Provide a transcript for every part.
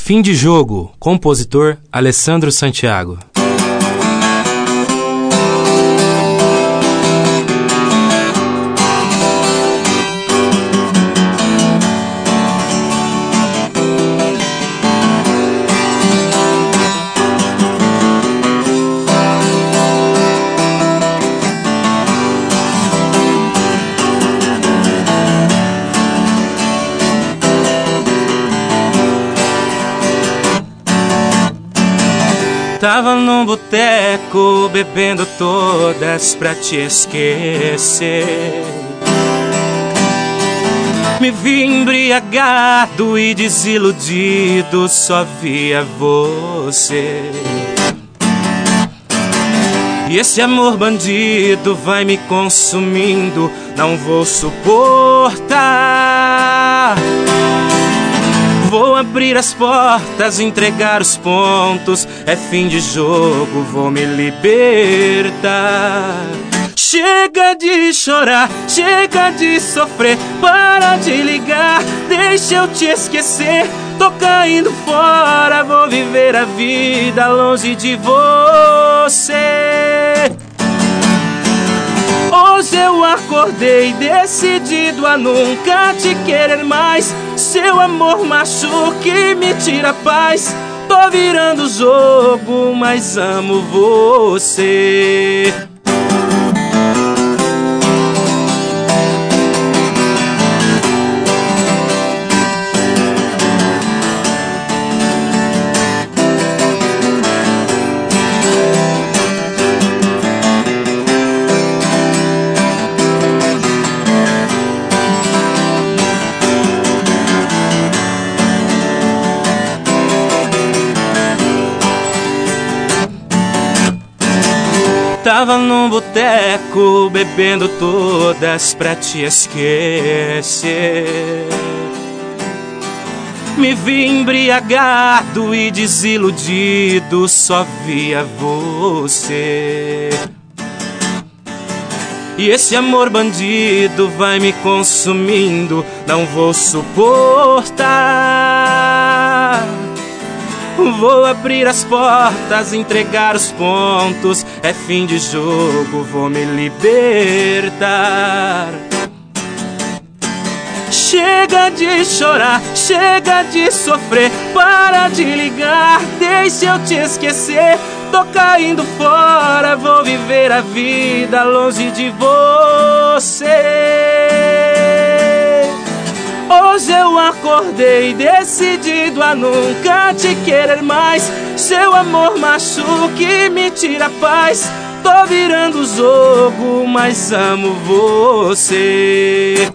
Fim de Jogo, compositor Alessandro Santiago. Tava num boteco bebendo todas pra te esquecer. Me vi embriagado e desiludido, só via você. E esse amor bandido vai me consumindo, não vou suportar. Vou abrir as portas, entregar os pontos. É fim de jogo, vou me libertar. Chega de chorar, chega de sofrer. Para de ligar, deixa eu te esquecer. Tô caindo fora, vou viver a vida longe de você. Hoje eu acordei decidido a nunca te querer mais. Seu amor machuca e me tira a paz. Tô virando o jogo, mas amo você. Tava num boteco bebendo todas pra te esquecer. Me vi embriagado e desiludido, só via você. E esse amor bandido vai me consumindo, não vou suportar. Vou abrir as portas, entregar os pontos. É fim de jogo, vou me libertar. Chega de chorar, chega de sofrer. Para de ligar, deixa eu te esquecer. Tô caindo fora, vou viver a vida longe de você. Hoje eu acordei decidido a nunca te querer mais. Seu amor machuca e me tira a paz. Tô virando o jogo, mas amo você.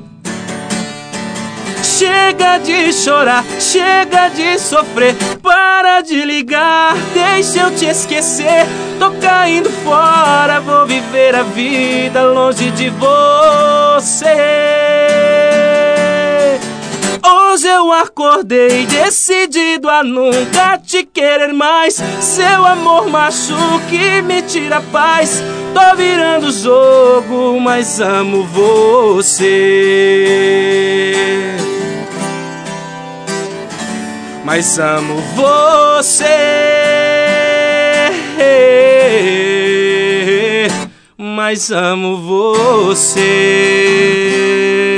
Chega de chorar, chega de sofrer. Para de ligar, deixa eu te esquecer. Tô caindo fora, vou viver a vida longe de você. Hoje eu acordei decidido a nunca te querer mais. Seu amor machuca e me tira a paz. Tô virando o jogo, mas amo você. Mas amo você. Mas amo você.